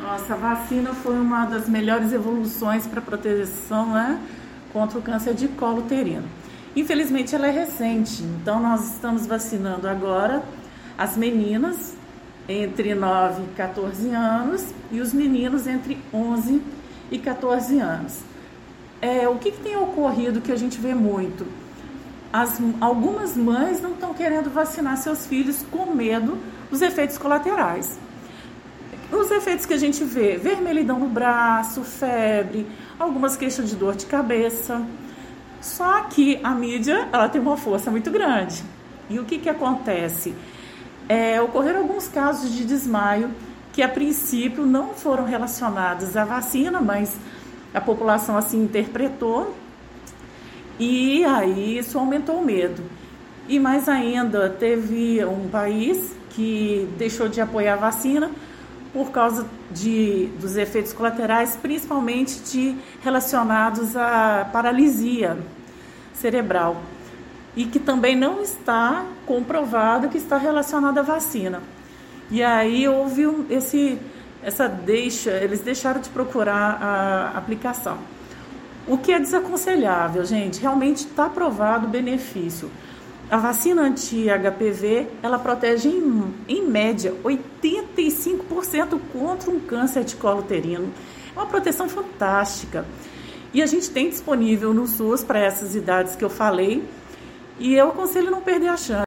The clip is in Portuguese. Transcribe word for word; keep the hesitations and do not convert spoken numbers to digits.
Nossa, a vacina foi uma das melhores evoluções para a proteção, né, contra o câncer de colo uterino. Infelizmente ela é recente, então nós estamos vacinando agora as meninas entre nove e quatorze anos e os meninos entre onze e quatorze anos. É, o que, que tem ocorrido que a gente vê muito? As, algumas mães não estão querendo vacinar seus filhos com medo dos efeitos colaterais. Os efeitos que a gente vê, vermelhidão no braço, febre, algumas queixas de dor de cabeça. Só que a mídia, ela tem uma força muito grande. E o que que acontece? É, ocorreram alguns casos de desmaio que a princípio não foram relacionados à vacina, mas a população assim interpretou. E aí isso aumentou o medo. E mais ainda, teve um país que deixou de apoiar a vacina por causa de, dos efeitos colaterais, principalmente de, relacionados à paralisia cerebral, e que também não está comprovado que está relacionado à vacina. E aí houve um, esse, essa deixa, eles deixaram de procurar a aplicação. O que é desaconselhável, gente, realmente está provado o benefício. A vacina anti-H P V, ela protege em, em média oitenta e cinco por cento contra um câncer de colo uterino. É uma proteção fantástica. E a gente tem disponível no SUS para essas idades que eu falei. E eu aconselho não perder a chance.